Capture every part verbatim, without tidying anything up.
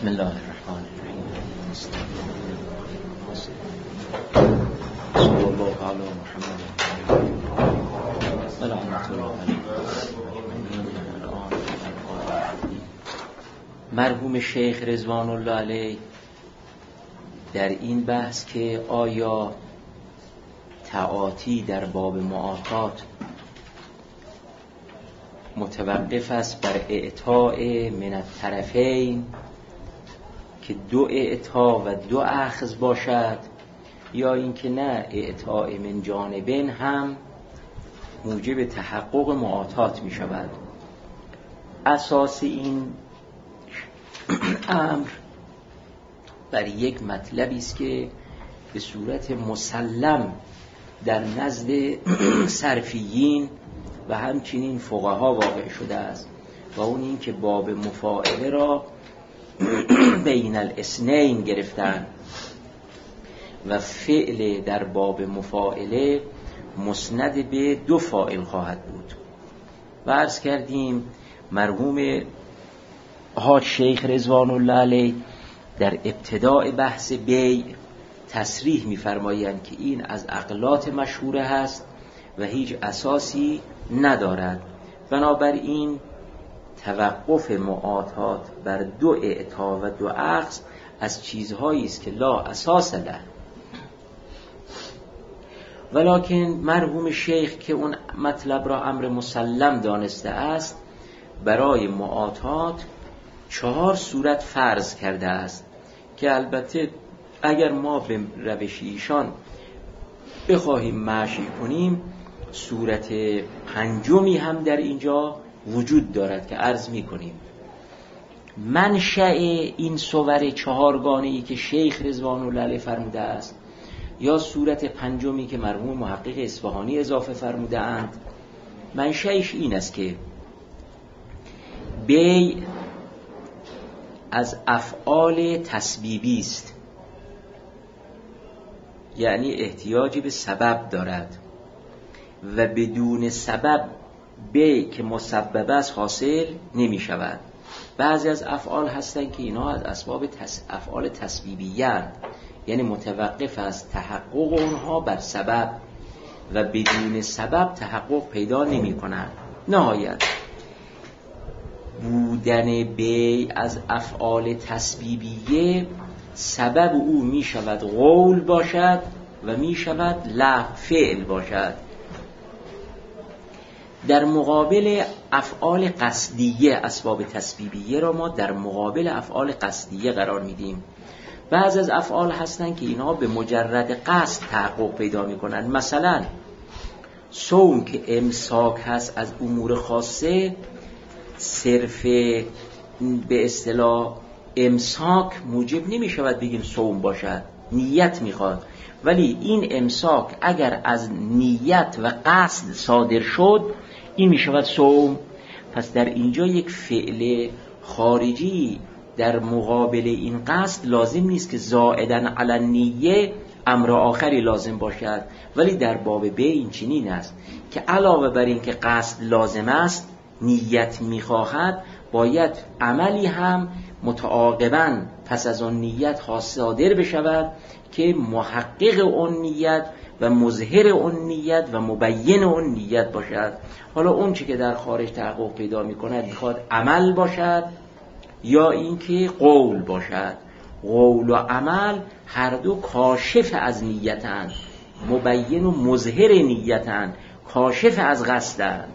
بسم الله الرحمن الرحیم. صلی الله علی محمد و رحمت الله علیه. مرحوم شیخ رضوان الله علیه در این بحث که آیا تعاطی در باب معاطات متوقف است بر اعطاء من الطرفین که دو اعطا و دو اخذ باشد، یا اینکه نه اعطاء من جانبین هم موجب تحقق معاطات می شود. اساس این امر بر یک مطلبی است که به صورت مسلم در نزد صرفیین و همچنین فقها واقع شده است، و اون این که باب مفاعله را بین الاثنین گرفتن و فعل در باب مفاعله مسند به دو فاعل خواهد بود. و عرض کردیم مرحوم حاج شیخ رضوان الله علیه در ابتداء بحث بیع تصریح می‌فرمایند که این از عقلات مشهوره هست و هیچ اساسی ندارد. بنابراین توقف معاطات بر دو اعطا و دو اخذ از چیزهایی است که لا اساس له. ولکن مرحوم شیخ که اون مطلب را امر مسلم دانسته است، برای معاطات چهار صورت فرض کرده است که البته اگر ما به روش ایشان بخواهیم مشی کنیم، صورت پنجمی هم در اینجا وجود دارد که عرض می کنیم. منشأ این صور چهارگانه‌ای که شیخ رضوان الله علیه فرموده است، یا صورت پنجمی که مرحوم محقق اصفهانی اضافه فرموده اند، منشأش این است که بیع از افعال تسبیبی است، یعنی احتیاجی به سبب دارد و بدون سبب بیع که مسبب است حاصل نمی شود. بعضی از افعال هستند که اینا از اسباب تس... افعال تسبیبیه اند، یعنی متوقف از تحقق اونها بر سبب و بدون سبب تحقق پیدا نمی کنند. نهایت بودن بیع از افعال تسبیبیه سبب او می شود قول باشد و می شود لا فعل باشد. در مقابل افعال قصدیه، اسباب تسبیبیه را ما در مقابل افعال قصدیه قرار میدیم. بعض از افعال هستن که اینها به مجرد قصد تحقق پیدا میکنن. مثلا صوم که امساک هست از امور خاصه، صرف به اصطلاح امساک موجب نمی شود بگیم صوم باشد، نیت میخواد. ولی این امساک اگر از نیت و قصد صادر شد، این می شود صوم. پس در اینجا یک فعل خارجی در مقابل این قصد لازم نیست که زائدن علی النیه امر آخری لازم باشد. ولی در باب بیع این چنین است که علاوه بر این که قصد لازم است، نیت می خواهد، باید عملی هم متعاقباً پس از آن نیت صادر بشود که محقق اون نیت و مظهر اون نیت و مبین اون نیت باشد. حالا اون چی که در خارج تحقق پیدا می‌کند می‌خواد عمل باشد یا اینکه قول باشد. قول و عمل هر دو کاشف از نیتند، مبین و مظهر نیتند، کاشف از قصدند.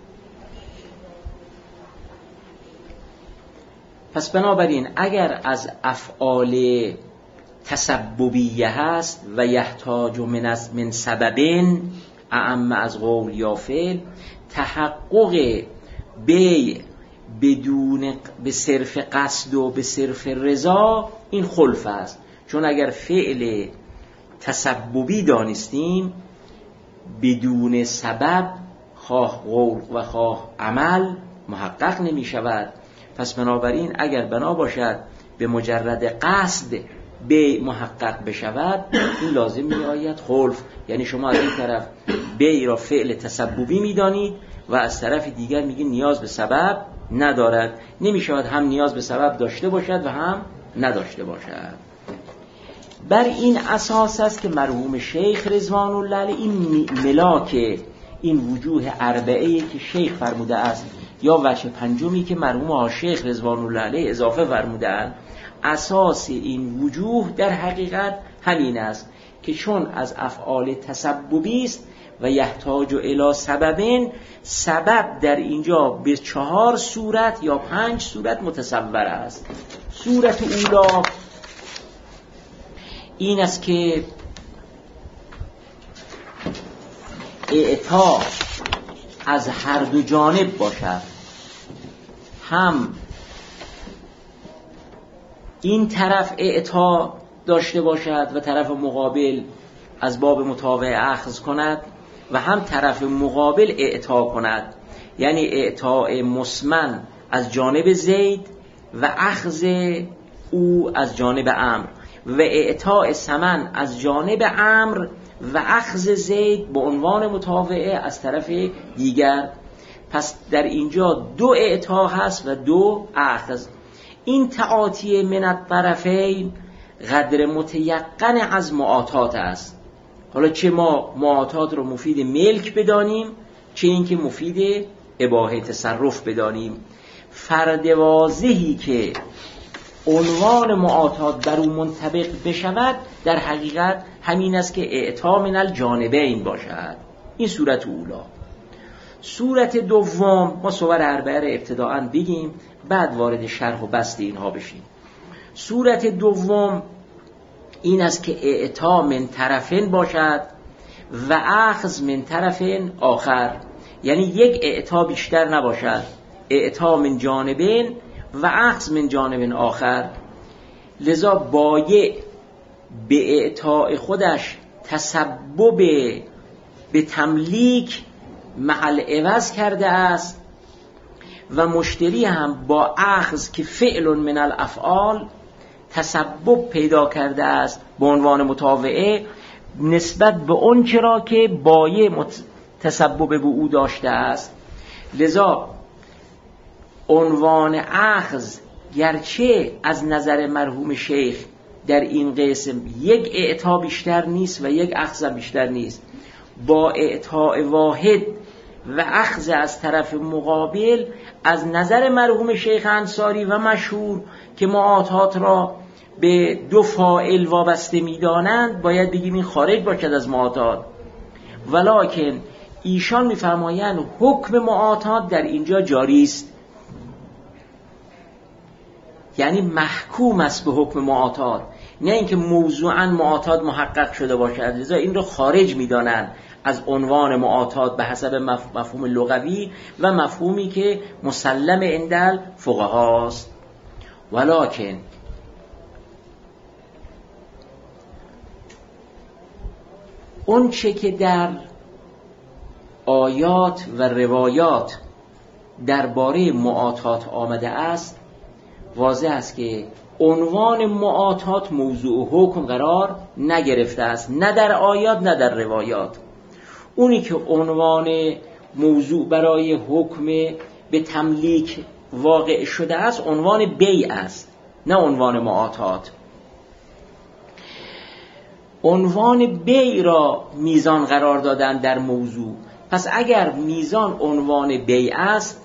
پس بنابراین اگر از افعال تسببیه هست و یحتاج من از من سببین اعم از قول یا فعل، تحقق بیع بدون به صرف قصد و به صرف رضا این خلف است. چون اگر فعل تسببی دانستیم بدون سبب خواه قول و خواه عمل محقق نمی شود. پس بنابراین اگر بنا باشد به مجرد قصد بیع محقق بشود، این لازم می آید خلف. یعنی شما از این طرف بیع را فعل تسببی می دانید و از طرف دیگر میگید نیاز به سبب ندارد. نمی شود هم نیاز به سبب داشته باشد و هم نداشته باشد. بر این اساس است که مرحوم شیخ رضوان الله علیه این ملاک این وجوه اربعه‌ای که شیخ فرموده است یا وجه پنجمی که مرحوم شیخ رضوان الله علیه اضافه فرمودند، اساس این وجوه در حقیقت همین است که چون از افعال تسببی است و یحتاج الی سببین، سبب در اینجا به چهار صورت یا پنج صورت متصور است. صورت اولا این است که اعطا از هر دو جانب باشد، هم این طرف اعطا داشته باشد و طرف مقابل از باب متابعه اخذ کند و هم طرف مقابل اعطا کند، یعنی اعطاء مسمن از جانب زید و اخذ او از جانب عمرو و اعطاء ثمن از جانب عمرو و اخذ زید به عنوان متابعه از طرف دیگر. پس در اینجا دو اعطا هست و دو اخذ. این تعاطی من الطرفین قدر متیقن از معاطات است. حالا چه ما معاطات رو مفید ملک بدانیم، چه اینکه مفید اباحه تصرف بدانیم. فرد واضحی که عنوان معاطات بر او منطبق بشود در حقیقت همین است که اعطا من الجانبین باشد. این صورت اولا. صورت دوم ما صور اربعه را ابتداءً بگیم، بعد وارد شرح و بسط اینها بشیم. صورت دوم این است که اعطا من طرفین باشد و اخذ من طرفین آخر، یعنی یک اعطا بیشتر نباشد، اعطا من جانبین و اخذ من جانبین آخر. لذا بایع به اعطاء خودش تسبب به تملیک محل عوض کرده است و مشتری هم با اخذ که فعل من الافعال تسبب پیدا کرده است به عنوان متابعه نسبت به اون چرا که بایع تسبب به او داشته است. لذا عنوان اخذ گرچه از نظر مرحوم شیخ در این قسم یک اعطا بیشتر نیست و یک اخذ بیشتر نیست، با اعطاء واحد و اخذ از طرف مقابل از نظر مرحوم شیخ انصاری و مشهور که معاطات را به دو فاعل وابسته می‌دانند باید بگیم این خارج باشد از معاطات. ولکن ایشان می‌فرمایند حکم معاطات در اینجا جاری است، یعنی محکوم است به حکم معاطات، نه اینکه موضوعاً معاطات محقق شده باشد. لذا این رو خارج می‌دانند از عنوان معاطات به حسب مفهوم لغوی و مفهومی که مسلم عند فقهاست. ولکن اون چه که در آیات و روایات درباره معاطات آمده است واضح است که عنوان معاطات موضوع حکم قرار نگرفته است، نه در آیات نه در روایات. اونی که عنوان موضوع برای حکم به تملیک واقع شده است عنوان بیع است، نه عنوان معاطات. عنوان بیع را میزان قرار دادن در موضوع. پس اگر میزان عنوان بیع است،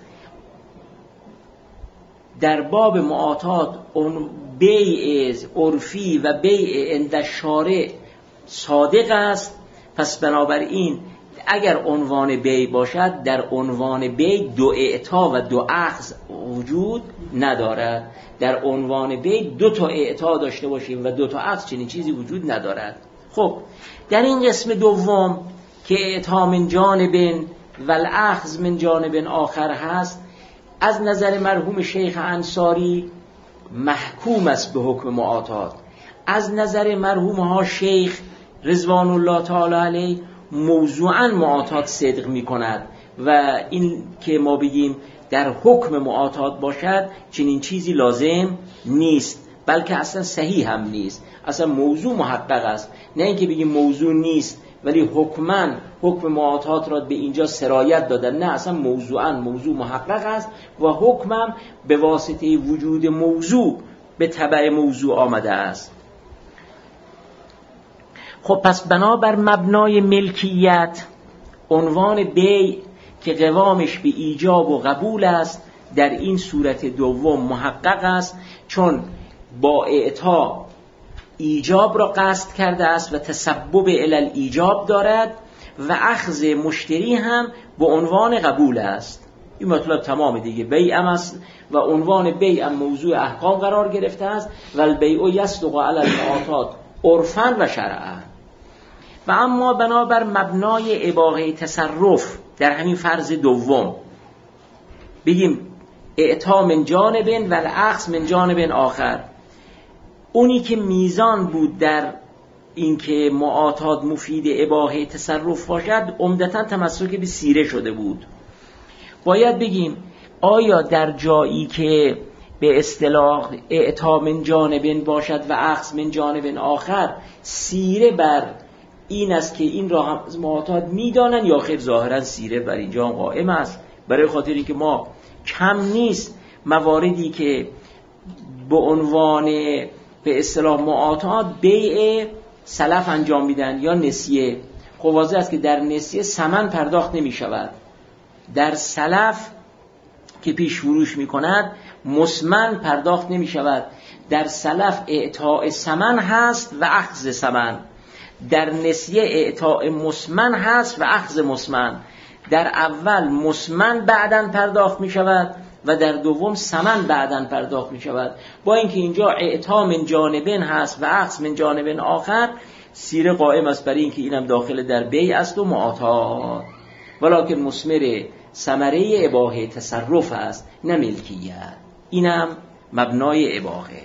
در باب معاطات بیع عرفی و بیع عند شارع صادق است. پس بنابراین اگر عنوان بیع باشد در عنوان بیع دو اعطا و دو اخذ وجود ندارد. در عنوان بیع دو تا اعطا داشته باشیم و دو تا اخذ چنین چیزی وجود ندارد. خب در این قسم دوم که اعطا من جانب و الاخذ من جانب آخر هست، از نظر مرحوم شیخ انصاری محکوم است به حکم معاطات. از نظر مرحوم ها شیخ رضوان الله تعالی علیه موضوعاً معاطات صدق می کند و این که ما بگیم در حکم معاطات باشد چنین چیزی لازم نیست، بلکه اصلا صحیح هم نیست. اصلا موضوع محقق است، نه اینکه بگیم موضوع نیست ولی حکماً حکم معاطات را به اینجا سرایت دادن. نه، اصلا موضوعاً موضوع محقق است و حکمم به واسطه وجود موضوع به تبع موضوع آمده است. خب پس بنابر مبنای ملکیت عنوان بیع که قوامش به ایجاب و قبول است در این صورت دوم محقق است، چون با اعطا ایجاب را قصد کرده است و تسبب الی ایجاب دارد و اخذ مشتری هم به عنوان قبول است. این مطلب تمام دیگه. بیع هم است و عنوان بیع هم موضوع احکام قرار گرفته است و البیع یصدق علی المعاطات عرفا و شرعا. و اما بنابر مبنای اباحه تصرف در همین فرض دوم بگیم اعطا من جانب و الاخذ من جانب آخر، اونی که میزان بود در اینکه معاطات مفید اباحه تصرف باشد عمدتاً تمسک به سیره شده بود. باید بگیم آیا در جایی که به اصطلاح اعطا من جانب باشد و اخذ من جانب آخر سیره بر این است که این را هم معاطات میدانن یا خیر؟ ظاهرا سیره بر اینجا قائم است، برای خاطر اینکه ما کم نیست مواردی که به عنوان به اصطلاح معاطات بیع سلف انجام میدن یا نسیه. خب واضح است که در نسیه ثمن پرداخت نمی شود، در سلف که پیش فروش می کند مسمن پرداخت نمی شود. در سلف اعطاء ثمن هست و اخذ ثمن، در نسیه اعطاء مسمن هست و اخذ مسمن. در اول مسمن بعداً پرداخت می شود و در دوم ثمن بعداً پرداخت می شود. با اینکه اینجا اعطا من جانبین هست و اخذ من جانبین آخر، سیره قائم است برای اینکه اینم داخل در بیع است و معاطات، ولکن مثمر ثمره اباحه تصرف است نه ملکیت. اینم مبنای اباحه.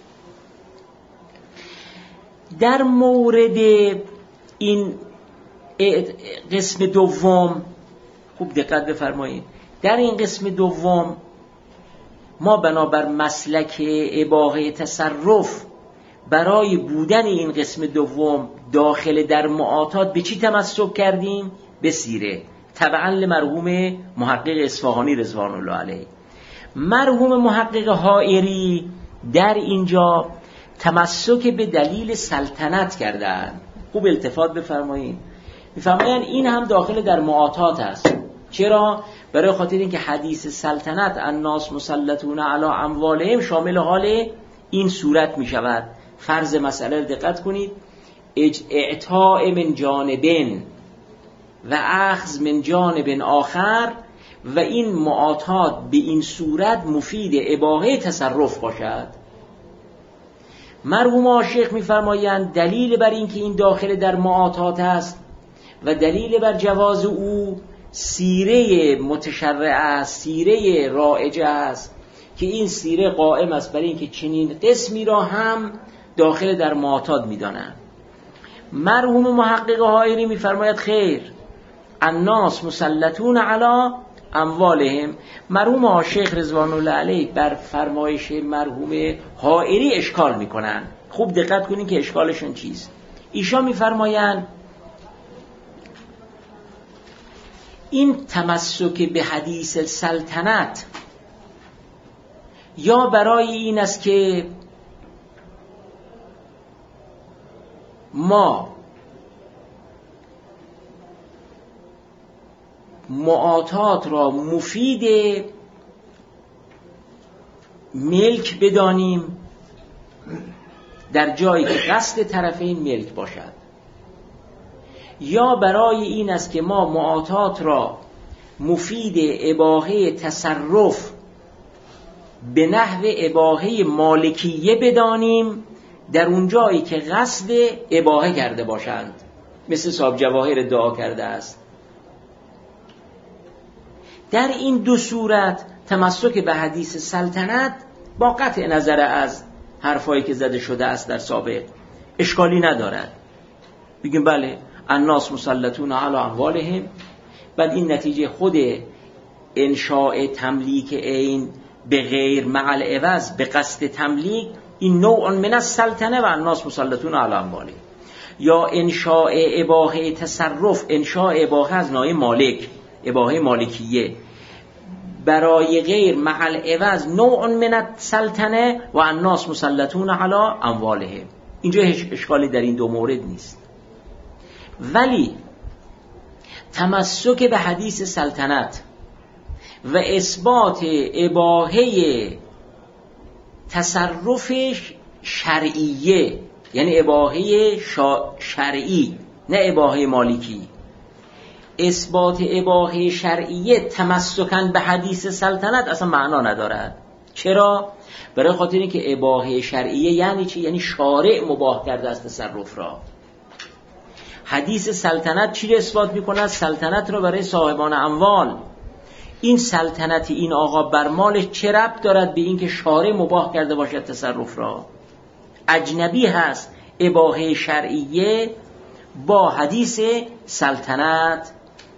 در مورد این قسم دوم خوب دقت بفرمایید. در این قسم دوم ما بنابر مسلک اباحه تصرف برای بودن این قسم دوم داخل در معاطات به چی تمسک کردیم؟ به سیره، تبعا لمرحوم محقق اصفهانی رضوان الله علیه. مرحوم محقق حائری در اینجا تمسک به دلیل سلطنت کردن. خوب التفات بفرمایید. میفرمایند این هم داخل در معاطات است. چرا؟ برای خاطر اینکه حدیث سلطنت الناس مسلطون علی اموالهم شامل حال این صورت می شود. فرض مسئله رو دقت کنید. اعطاء من جانبین و اخذ من جانب آخر، و این معاطات به این صورت مفید اباحه تصرف باشد. مرحوم عاشق می‌فرمایند دلیل بر این که این داخل در معاطات است و دلیل بر جواز او سیره متشرع است، سیره رائجه است که این سیره قائم است برای اینکه چنین قسمی را هم داخل در معاطات می‌دانند. مرحوم محقق حائری می‌فرماید خیر، الناس مسلطون علی اموالهم. مرحوم عاشق رضوان الله علیه بر فرمایش مرحوم حائری اشکال میکنن. خوب دقت کنین که اشکالشون چیست. ایشان میفرمایند این تمسک به حدیث سلطنت یا برای این است که ما معاطات را مفید ملک بدانیم در جایی که قصد طرفین ملک باشد، یا برای این است که ما معاطات را مفید اباحه تصرف به نحو اباحه مالکیه بدانیم در اون جایی که قصد اباحه کرده باشند، مثل صاحب جواهر ادعا کرده است. در این دو صورت تمسک به حدیث سلطنت با قطع نظر از حرفایی که زده شده است در سابق اشکالی ندارد. بگیم بله الناس مسلطون علی اموالهم، بعد این نتیجه خود انشاء تملیک عین به غیر مع العوض به قصد تملیک، این نوع من السلطنه و الناس مسلطون علی اموالهم. یا انشاء اباحه تصرف، انشاء اباحه از نوع مالک، اباحه مالکیه برای غیر محل عوض نوع من السلطنه و الناس مسلطون علی اموالهم. اینجا هیچ اشکالی در این دو مورد نیست، ولی تمسک به حدیث سلطنت و اثبات اباحه تصرف شرعیه، یعنی اباحه شرعی نه اباحه مالکی، اثبات اباحه شرعیه تمسکن به حدیث سلطنت اصلا معنا ندارد. چرا؟ برای خاطر اینکه اباحه شرعیه یعنی چی؟ یعنی شارع مباح کرده است تصرف را. حدیث سلطنت چی رو اثبات میکند؟ سلطنت را برای صاحبان اموال. این سلطنت این آقا بر مالش چه ربط دارد به اینکه شارع مباح کرده باشد تصرف را؟ اجنبی هست اباحه شرعیه با حدیث سلطنت.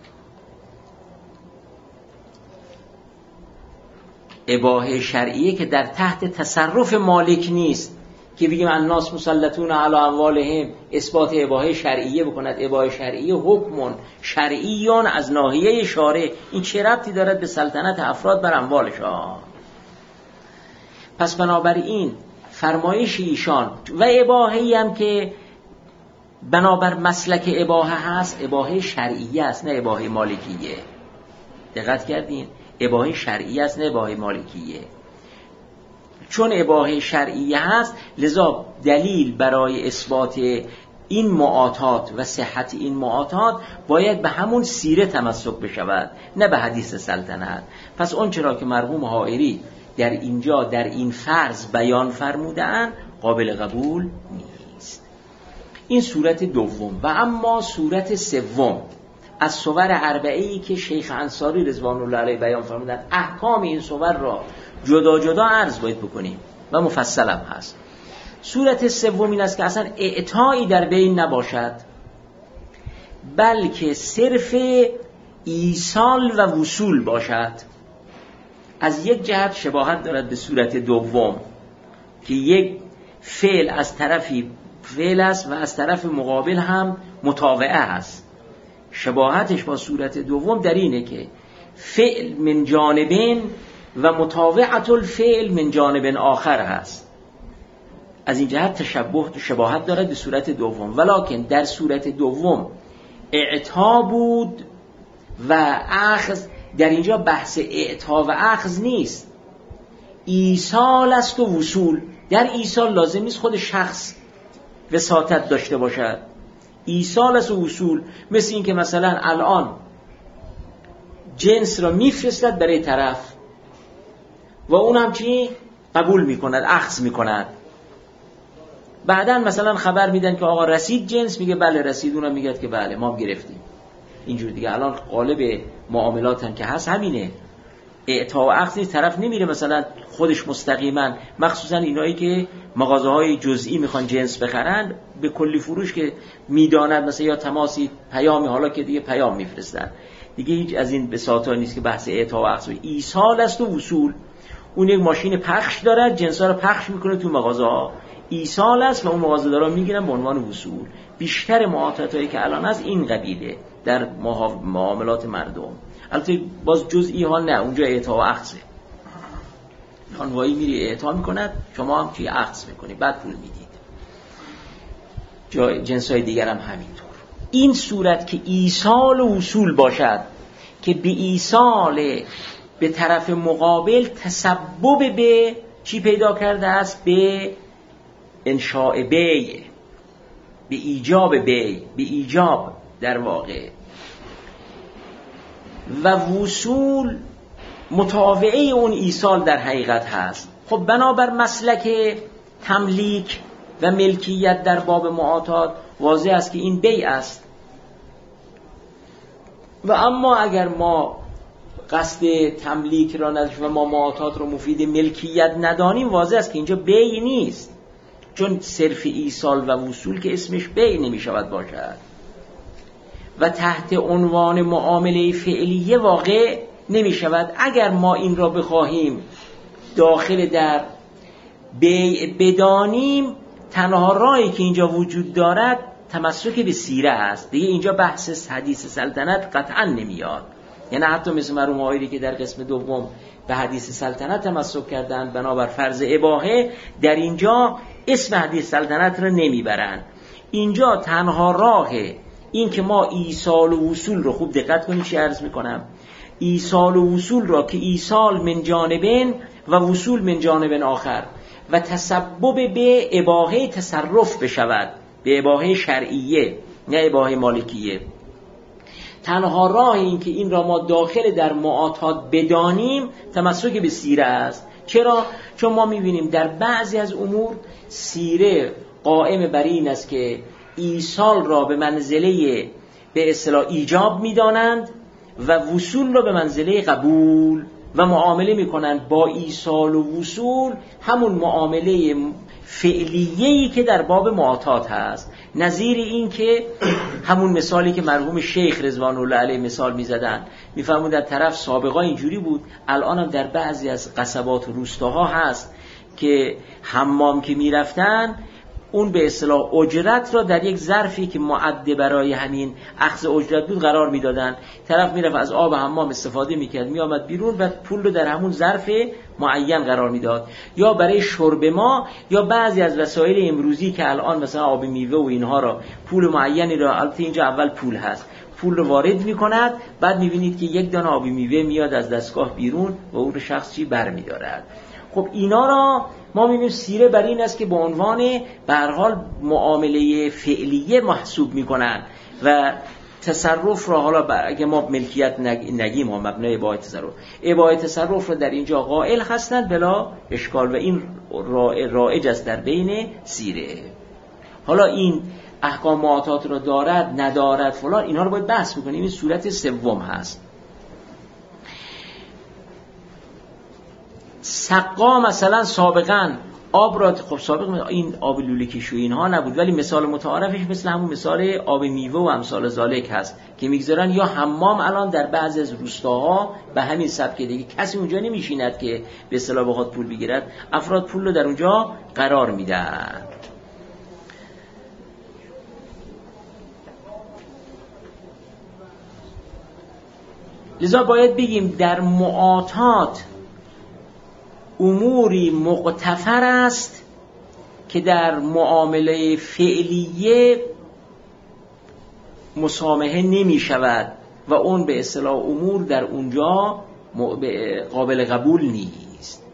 اباحه شرعیه که در تحت تصرف مالک نیست، که بگیم الناس مسلطون علی اموالهم، اثبات اباحه شرعیه بکند. اباحه شرعیه حکم شرعیون از ناحیه شارع، این چه ربطی دارد به سلطنت افراد بر اموالشان؟ پس بنابراین فرمایش ایشان و اباحه‌ای هم که بنابر مسلک اباحه هست، اباحه شرعیه است نه اباحه مالکیه. دقت کردین؟ اباحه شرعیه است نه اباحه مالکیه. چون اباحه شرعیه هست لذا دلیل برای اثبات این معاطات و صحت این معاطات باید به همون سیره تمسک بشود نه به حدیث سلطنت. پس اون چرا که مرحوم حائری در اینجا در این فرض بیان فرمودن قابل قبول نیست. این صورت دوم. و اما صورت سوم از صور اربعه‌ای که شیخ انصاری رضوان الله علیه بیان فرمودن، احکام این صور را جدا جدا عرض باید بکنیم و مفصل هم هست. صورت سوم این است که اصلا اعطایی در بین نباشد، بلکه صرف ایصال و وصول باشد. از یک جهت شباهت دارد به صورت دوم که یک فعل از طرفی فعل است و از طرف مقابل هم متابعه است. شباهتش با صورت دوم در اینه که فعل من جانبین و متابعت الفعل من جانب آخر هست. از این جهت تشبه شباهت دارد به صورت دوم، ولکن در صورت دوم اعطا بود و اخذ. در اینجا بحث اعطا و اخذ نیست، ایصال است و وصول. در ایصال لازم نیست خود شخص وساطت داشته باشد، ایصال است و وصول. مثل این که مثلا الان جنس را میفرستد برای طرف و اون هم چی؟ قبول میکند، اخذ میکند. بعدن مثلا خبر میدن که آقا رسید جنس، میگه بله رسید، اونم میگه که بله ما هم گرفتیم. اینجور دیگه الان قالب معاملات هم که هست همینه، اعطا و اخذ نیست. طرف نمیره مثلا خودش مستقیما، مخصوصا اینایی که مغازه‌های جزئی میخوان جنس بخرن، به کلی فروش که میداند مثلا یا تماسی پیامی، حالا که دیگه پیام میفرستن دیگه، هیچ از این بساطا نیست که بحث اعطا و اخذ. ایصال است و وصول. اون یک ماشین پخش داره، جنسا رو پخش میکنه تو مغازه‌ها، ایصال است و اون مغازه‌دارا میگیرن به عنوان وصول. بیشتر معاملاتایی که الان از این قبیله در معاملات مردم. البته باز جزئی ها نه، اونجا اعطا و اخذه. خانوایی میری اعطا میکند، شما هم چی اخذ میکنی، بعد پول میدید. جای جنسای دیگر هم همینطور. این صورت که ایصال و وصول باشد که به ایصال به طرف مقابل تسبب به چی پیدا کرده است؟ به انشاء بیع، به ایجاب بیع، به ایجاب در واقع. و وصول متابعه اون ایصال در حقیقت هست. خب بنابر مسلک تملیک و ملکیت در باب معاطات واضح است که این بیع است. و اما اگر ما قصد تملیک را نداشتیم و ما معاطات رو مفید ملکیت ندانیم، واضح است که اینجا بیع نیست، چون صرف ایصال و وصول که اسمش بیع نمی شود باشد و تحت عنوان معامله فعلیه واقع نمی شود. اگر ما این را بخواهیم داخل در بیع بدانیم، تنها راهی که اینجا وجود دارد تمسک به سیره است. دیگه اینجا بحث حدیث سلطنت قطعا نمیاد. یعنی حتی مثل مرحوم آیری که در قسم دوم به حدیث سلطنت تمسک کردند بنابر فرض اباحه، در اینجا اسم حدیث سلطنت رو نمیبرند. اینجا تنها راه این که ما ایصال و وصول رو، خوب دقت کنید چی عرض میکنم، ایصال و وصول را که ایصال من جانبین و وصول من جانب آخر و تسبب به اباحه تصرف بشود، به اباحه شرعیه نه اباحه مالکیه. تنها راه این که این را ما داخل در معاطات بدانیم تمسک به سیره است. چرا؟ چون ما میبینیم در بعضی از امور سیره قائم بر این است که ایصال را به منزله به اصطلاح ایجاب میدانند و وصول را به منزله قبول و معامله میکنند با ایصال و وصول همون معامله فعلیه‌ای که در باب معاطات هست. نظیر این که همون مثالی که مرحوم شیخ رضوان الله علیه مثال میزدن، میفرمود در طرف سابقا اینجوری بود، الان هم در بعضی از قصبات و روستاها هست که حمام که میرفتن اون به اصطلاح اجرت را در یک ظرفی که معد برای همین اخذ اجرت بود قرار میدادن. طرف میرفت از آب حمام استفاده میکرد، میآمد بیرون و پول رو در همون ظرف معین قرار میداد. یا برای شرب ما یا بعضی از وسایل امروزی که الان مثلا آب میوه و اینها را پول معینی را، البته اینجا اول پول هست، پول رو وارد میکند، بعد میبینید که یک دانه آب میوه میاد از دستگاه بیرون و اون شخص چی برمیدارد. خب اینا را ما می‌بینیم سیره بر این است که به عنوان به هر حال معامله فعلیه محسوب می‌کنن و تصرف را، حالا اگه ما ملکیت نگیم ها مبنای اباحه تصرف، اباحه تصرف را در اینجا قائل هستند بلا اشکال و این رایج است در بین سیره. حالا این احکام معاطات را دارد ندارد فلان، اینا رو باید بحث بکنیم. این صورت سوم هست. سقا مثلا سابقا آب را، خب سابقا این آب لوله کشو اینها نبود، ولی مثال متعارفش مثل همون مثال آب میوه و امثال ذالک هست که میگذارن. یا حمام الان در بعضی از روستاها به همین سبک دیگه کسی اونجا نمیشیند که به اصطلاح بخواد پول بگیرد، افراد پول رو در اونجا قرار میدن. لذا باید بگیم در معاطات اموری مغتفر است که در معامله فعلیه مسامحه نمی شود و اون به اصطلاح امور در اونجا قابل قبول نیست.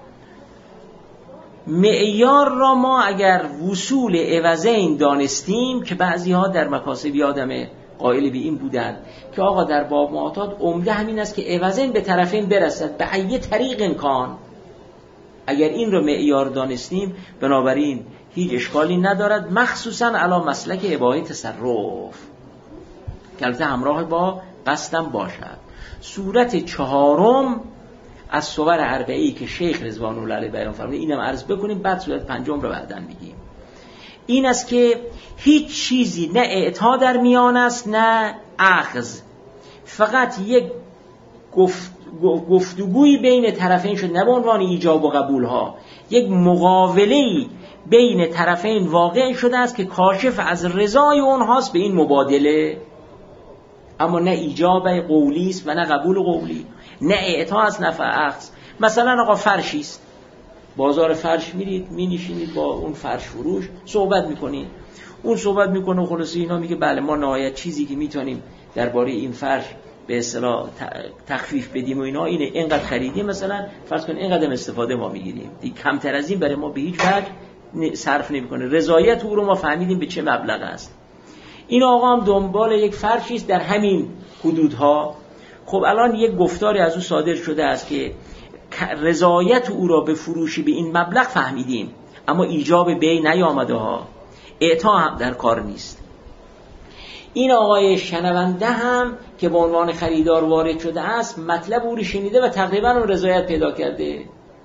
معیار را ما اگر وصول عوضین دانستیم که بعضی ها در مکاسب آدم قائل به این بودند که آقا در باب معاطات عمده همین است که عوضین به طرفین برسد به ای طریق امکان. اگر این رو معیار دانستیم بنابراین هیچ اشکالی ندارد، مخصوصا علی مسلک اباحه تصرف که البته همراه با قصدم باشد. صورت چهارم از صور اربعه‌ای که شیخ رضوان الله علیه بیان فرموده، اینم عرض بکنیم بعد صورت پنجم رو بعداً میگیم. این است که هیچ چیزی نه اعطا در میان است نه اخذ، فقط یک گفت گفتگویی بین طرفین شد، نه به عنوان ایجاب و قبول ها، یک مقاوله‌ای بین طرفین واقع شده است که کاشف از رضای اونهاست به این مبادله، اما نه ایجاب قولی است و نه قبول قولی، نه اعطا است نه اخذ. مثلا آقا فرشی است، بازار فرش میرید مینشینید با اون فرش فروش صحبت میکنید، اون صحبت میکنه خلاص اینا میگه بله ما نهایت چیزی که میتونیم درباره این فرش به اصطلاح تخفیف بدیم و اینا اینه، اینقدر خریدیم مثلا فرض کن اینقدر استفاده ما میگیریم دیگه، کمتر از این برای ما به هیچ وجه صرف نمیکنه. رضایت او رو ما فهمیدیم به چه مبلغ است. این آقا هم دنبال یک فرشی است در همین حدودها. خب الان یک گفتاری از او صادر شده است که رضایت او را به فروشی به این مبلغ فهمیدیم، اما ایجاب بی نیامده ها، اعطا هم در کار نیست. این آقای شنونده هم که به عنوان خریدار وارد شده است مطلب او رو شنیده و تقریبا اون رضایت پیدا کرده،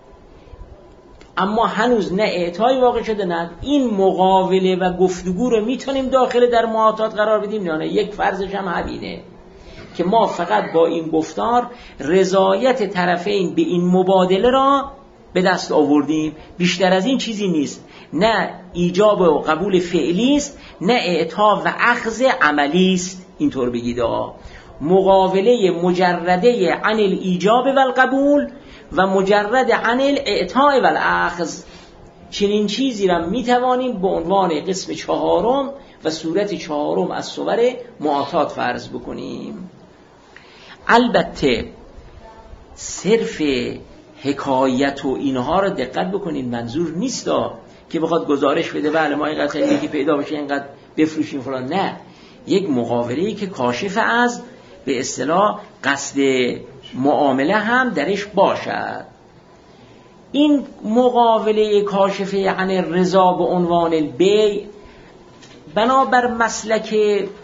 اما هنوز نه اعطای واقع شده نه این مقاوله و گفتگو رو میتونیم داخل در معاطات قرار بدیم نه نه. یک فرضش هم همینه که ما فقط با این گفتار رضایت طرفین به این مبادله را به دست آوردیم، بیشتر از این چیزی نیست. نه ایجاب و قبول فعلی است نه اعطا و اخذ عملی است، اینطور بگید. مقابله مجرده عن الایجاب و القبول و مجرد عن الاعطاء و الاخذ. چنین چیزی را می توانیم به عنوان قسم چهارم و صورت چهارم از صور معاطات فرض بکنیم. البته صرف حکایت و اینها را دقت بکنید، منظور نیست که بخواد گزارش بده بله ما اینقدر خیلی که پیدا بشه اینقدر بفروشیم فلان، نه، یک مقابله‌ای که کاشف از به اصطلاح قصد معامله هم درش باشد. این مقابله کاشفه یعنی رضا به عنوان البیع بنابر مسلک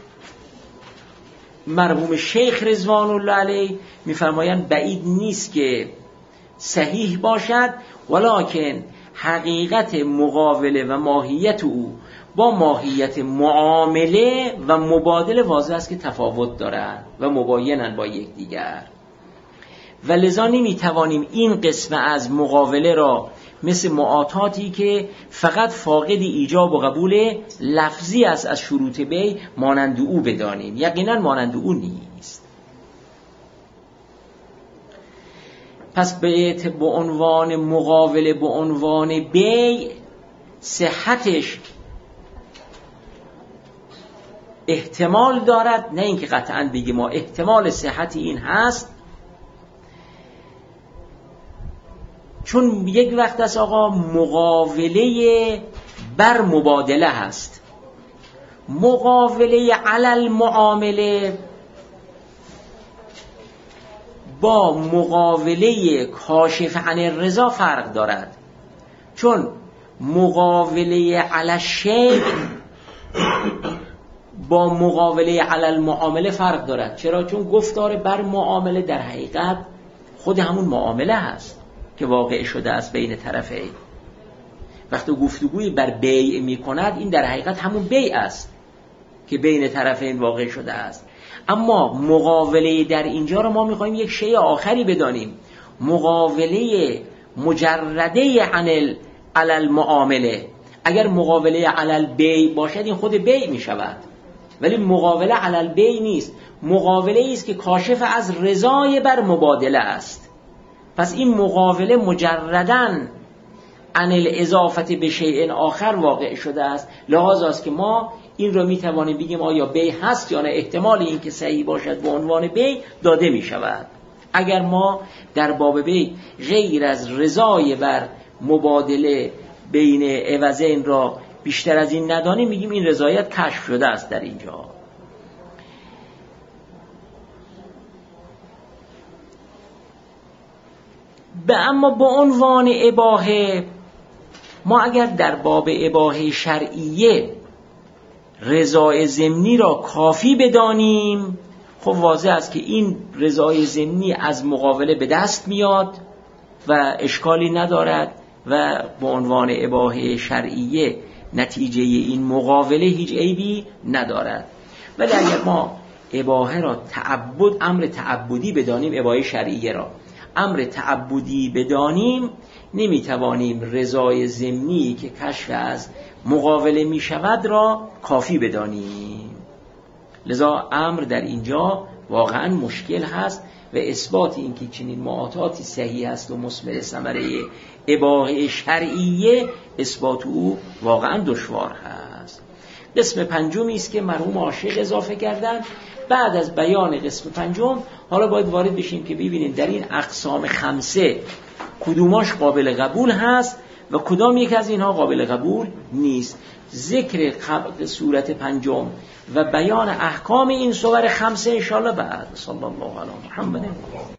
مرحوم شیخ رضوان الله علیه میفرمایند بعید نیست که صحیح باشد، ولکن حقیقت مقابله و ماهیت او با ماهیت معامله و مبادله واضح است که تفاوت دارند و مباینند با یکدیگر و لذا نمیتوانیم این قسم از مقابله را مثل معاطاتی که فقط فاقد ایجاب و قبول لفظی است از شروط بیع مانند او بدانیم. یقینا مانند او نیست. پس به به عنوان مقابله به عنوان بیع صحتش احتمال دارد، نه اینکه قطعاً بگیم ما احتمال صحت این هست، چون یک وقت است آقا مقاوله بر مبادله هست. مقاوله علی المعامله با مقاوله کاشف عن الرضا فرق دارد، چون مقاوله علی الشیء با مقاوله علی المعامله فرق دارد. چرا؟ چون گفتار بر معامله در حقیقت خود همون معامله هست که واقع شده است بین طرفین. وقتی گفتگوی بر بیع می کند این در حقیقت همون بیع است که بین طرفین واقع شده است. اما مقاوله در اینجا رو ما می خواهیم یک شیء آخری بدانیم، مقاوله مجرده عن علی المعامله. اگر مقاوله علی البیع باشد این خود بیع می شود، ولی مقاوله علی البیع نیست، مقاوله است که کاشف از رضای بر مبادله است. پس این مقاوله مجرداً عن الاضافه به شیء آخر واقع شده است. لحاظ است که ما این رو میتوانیم بگیم آیا بیع هست یا نه، احتمال این که صحیح باشد به عنوان بیع داده می شود. اگر ما در باب بیع غیر از رضای بر مبادله بین عوضین را بیشتر از این ندانیم، میگیم این رضایت کشف شده است در اینجا. به اما به عنوان اباحه، ما اگر در باب اباحه شرعیه رضای ضمنی را کافی بدانیم، خب واضح است که این رضای ضمنی از مقابله به دست میاد و اشکالی ندارد و به عنوان اباحه شرعیه نتیجه این مقابله هیچ عیبی ندارد. ولی اگر ما اباحه را تعبد امر تعبدی بدانیم، اباحه شرعیه را امر تعبدی بدانیم، نمیتوانیم رضای ضمنی که کشف از مقابله می شود را کافی بدانیم. لذا امر در اینجا واقعا مشکل هست و اثبات این که چنین معاطاتی صحیح است و مثمر ثمره اباحه شرعیه، اثبات او واقعا دشوار هست. قسم پنجمی است که مرحوم عاشق اضافه کردن. بعد از بیان قسم پنجم حالا باید وارد بشیم که ببینیم در این اقسام خمسه کدوماش قابل قبول هست و کدام یک از اینها قابل قبول نیست. ذکر صورت پنجم و بیان احکام این صور خمسه انشاءالله بعد. صلی الله علی محمد.